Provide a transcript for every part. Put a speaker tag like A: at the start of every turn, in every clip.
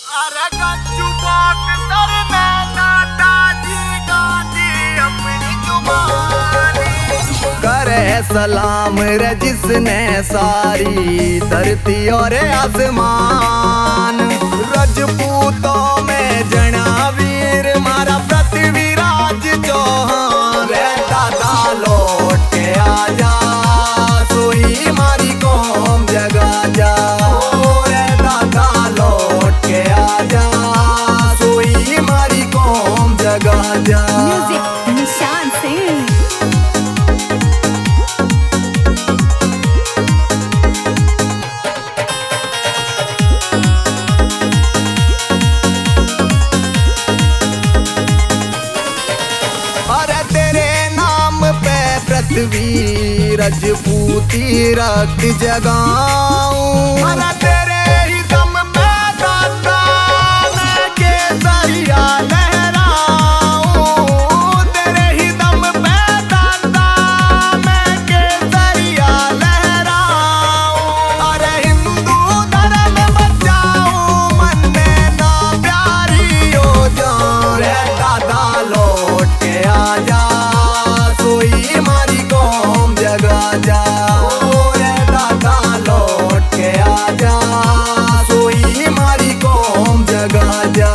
A: अरे गज्जू बात करने दादाजी गाजी अपनी जुबानी
B: करे सलाम रे जिसने सारी धरती और आसमान। रजपूतों में जना वीर मारा पृथ्वीराज चौहान। रे दादा लौट के आजा सोई मारी कौम जगा जा। रे दादा लौट के आजा सोई मारी कौम जगा जा।
C: म्यूजिक निशान सिंह।
B: अरे तेरे नाम पे पृथ्वी रजपूती रक्त जगाऊं। अरे तेरे ही दम पे दादा मैं केसरिया लहराऊं। तेरे ही दम पे दादा मैं केसरिया लहराऊं। अरे हिंदू धर्म बचाऊं मन में ना प्यारी हो जाऊं। रे दादा लौट के आजा सोई मारी कौम जगा जा। रे दादा लौट के आजा सोई मारी कौम जगा जा।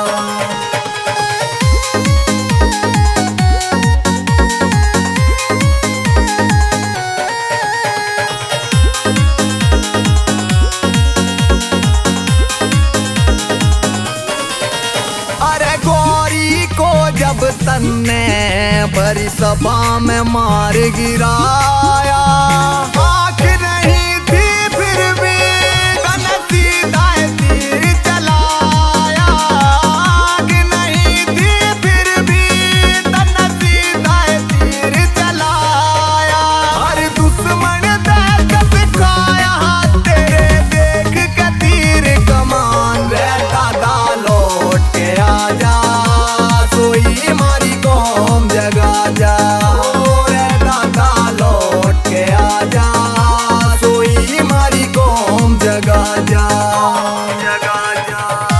B: अरे गौरी को जब तन्ने बड़ी सभा में मार गिराया। आँख नहीं थी फिर भी गन सीधा तीर चलाया। आँख नहीं थी फिर भी गन सीधा तीर चलाया। हर दुश्मन देख दिखाया तेरे देख के तीर कमान। रे दादा लौट के आजा सोई मारी कौम जगा जा। रे दादा लौट के आजा सोई मारी कौम जगा जा। जगा जा।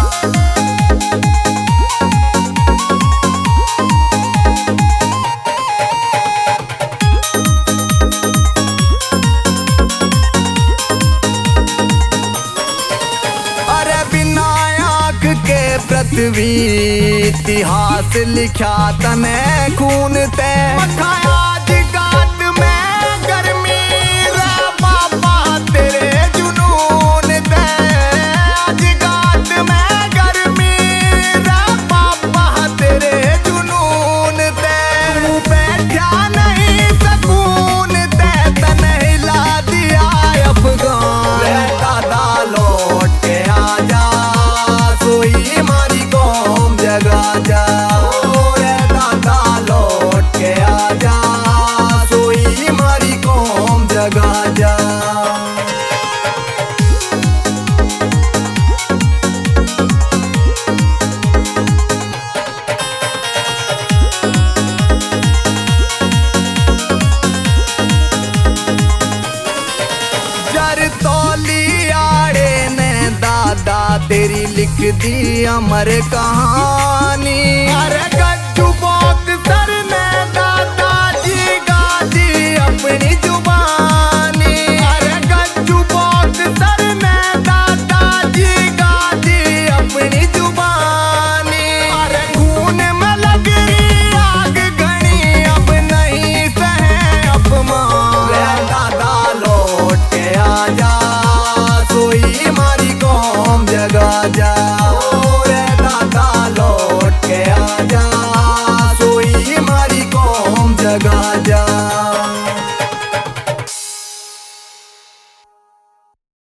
B: अरे बिना आँख के पृथ्वी इतिहास लिखा तने खून ते मखाया जिगात में गर्मी रे बाबा तेरे जुनून ते। जिगात में गर्मी रे बाबा तेरे जुनून ते। तू बैठा नहीं सकून ते तने हिला दिया अफगान। रे दादा लौट के आजा सोई मारी कौम जगा जा। रे दादा लौट के आजा सोई मारी कौम जगा जा। जर तौली आड़े ने दादा तेरी लिख दी अमर कहानी। अरे